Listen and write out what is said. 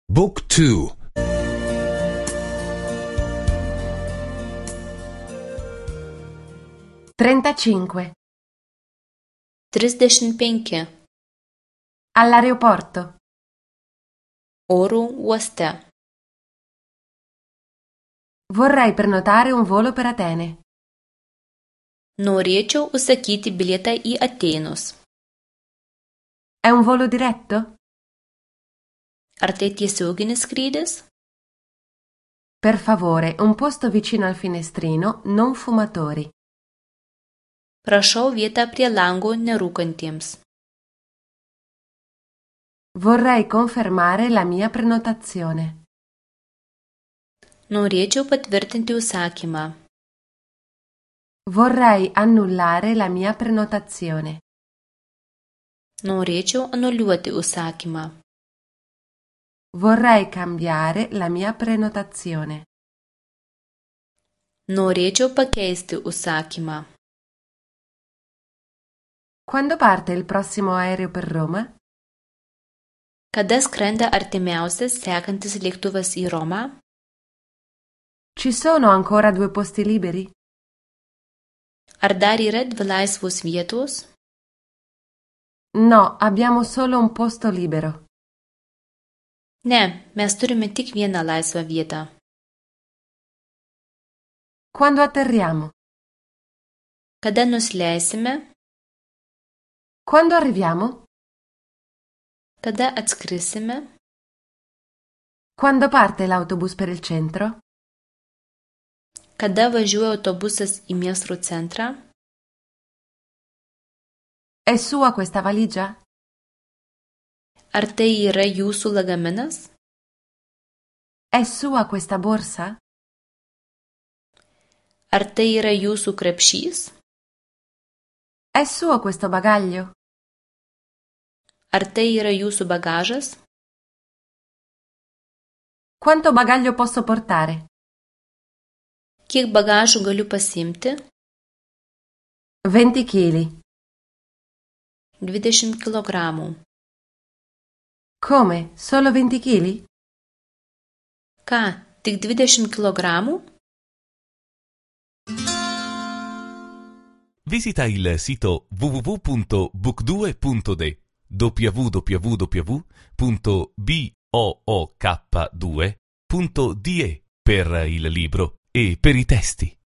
Book 2. 35. 35. All'aeroporto. Oro uoste. Vorrei prenotare un volo per Atene. Norėčiau užsakyti bilietą į Atėnus. È un volo diretto? Ar tai tiesioginis skrydis? Per favore, un posto vicino al finestrino, non fumatori. Prašau vietą prie lango nerūkantiems. Vorrei confermare la mia prenotazione. Norėčiau patvirtinti užsakymą. Vorrei annullare la mia prenotazione. Norėčiau anuliuoti užsakymą. Vorrei cambiare la mia prenotazione. Norėčiau pakeisti užsakymą. Quando parte il prossimo aereo per Roma? Kada skrenda artimiausias sekantis lėktuvas į Romą? Ci sono ancora 2 posti liberi? Ar dar yra 2 laisvos vietos? No, abbiamo solo un posto libero. Ne, mes turime tik vieną laisvą vietą. Quando atterriamo? Kada nusileisime? Quando arriviamo? Kada atskrisime? Quando parte l'autobus per il centro? Kada važiuoja autobusas į miesto centrą? È sua questa valigia? Ar tai yra jūsų lagaminas? È sua questa borsa? Ar tai yra jūsų krepšys? È suo questo bagaglio? Ar tai yra jūsų bagažas? Quanto bagaglio posso portare? Kiek bagažų galiu pasiimti? 20 kg. 20 kg. Come? Solo 20 kg? Ką, tik 20 kg? Visita il sito www.book2.de www.book2.de per il libro e per i testi.